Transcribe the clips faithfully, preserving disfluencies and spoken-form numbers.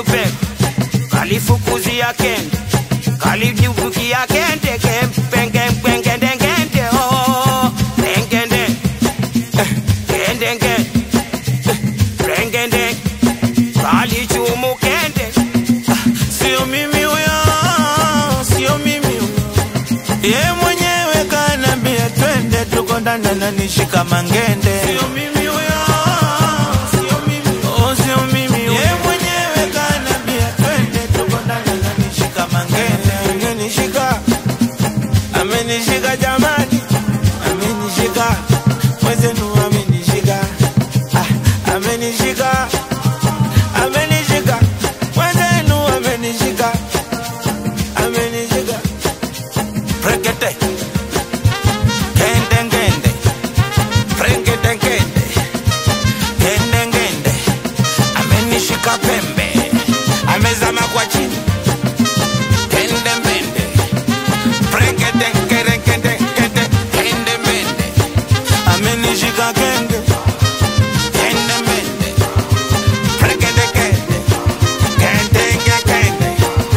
pepe kalifukuzia kende kalijubukia kende kempenge penge dengende oh dengende dengende dengende kalichumu kende sio mimi huyo sio mimi huyo yeye mwenyewe kanambia twende tukondana na nishika mangende sio mimi huyo sio mimi oh sio mimi yeye mwenyewe kanambia twende tukondana na nishika mangende amenishika amenishika jamani amenishika mwezenu amenishika ah amenishika amenishika mwezenu amenishika amenishika prekete kende ngende prekete kende kende ngende amenishika pembe amezama kwa chini kende mbende prekete kende kende kende kende mbende amenishika kende kende mbende prekete kende kende kende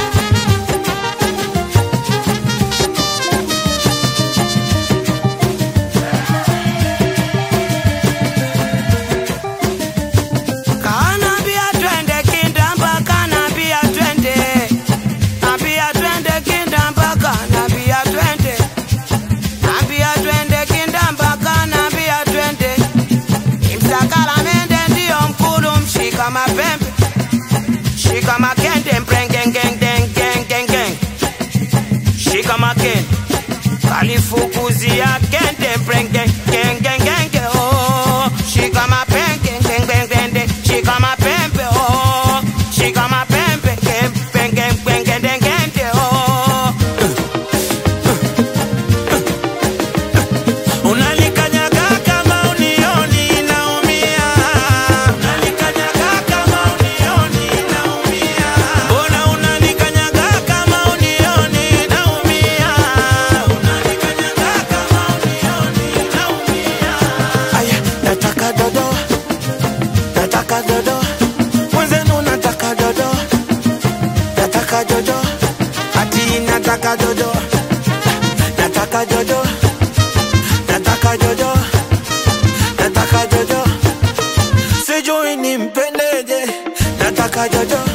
kana bia twende kindamba kana bia twende abia twende kindamba kana bia twende abia twende kindamba kana bia twende imsakala mende ndio mkulu mshika mapembe shika makende mprengengengengengengeng shika makende kalifukuzia kende mprengengengengenge oh shika mapenge ngengengende shika mapembe oh shika mapembe ngengengengengenge oh unalikanyaga kama unioni naumia unalikanyaga kama unioni naumia bona unalikanyaga kama unioni naumia unalikanyaga kama unioni naumia aya nataka dodo nataka dodo mwenzenu nataka dodo nataka dodo ati nataka dodo nataka dodo nataka dodo nataka dodo sijui nimpendeje nataka dodo